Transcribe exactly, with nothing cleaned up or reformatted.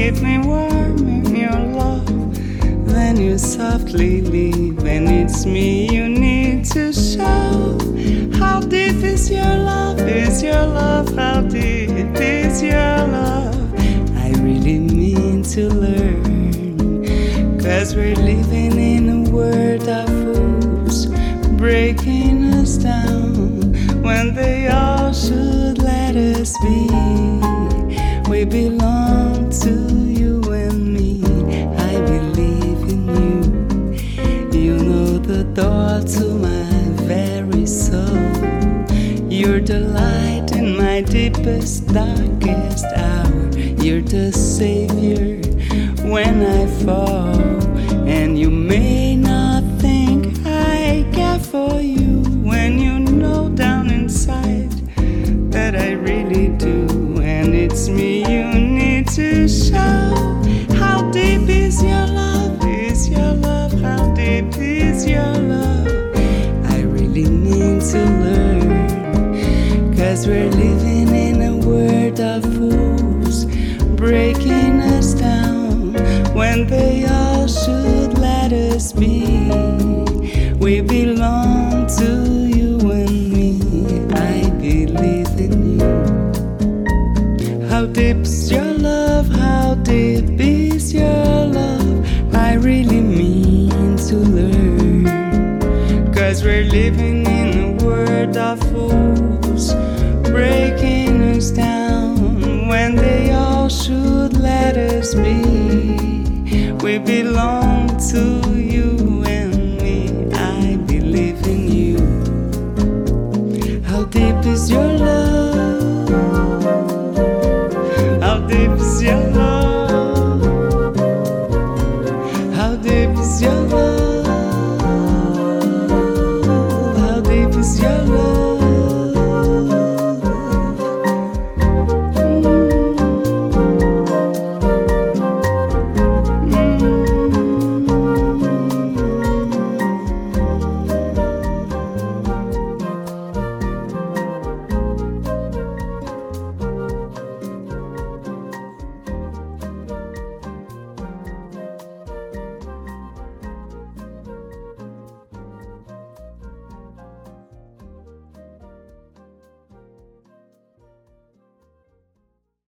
keep me warm in your love. Then you softly leave, and it's me you need to show. How deep is your love, is your love, how deep is your love? I really mean to learn, 'cause we're living in a world of fools, breaking us down when they all should let us be. We belong to you and me, I believe in you. You know the door to my very soul. You're the light in my deepest, darkest hour. You're the savior when I fall. And you may not think I care for you, when you know down inside that I really do. And it's me you need to show. How deep is your love, is your love, how deep is your love? I really need to learn, 'cause we're living in a world of fools, breaking us down when they all should let us be. We belong to you and me, I believe in you. How deep's your love, how deep is your love? I really mean to learn, 'cause we're living in a world of fools, breaking us down when they all should let us be. We belong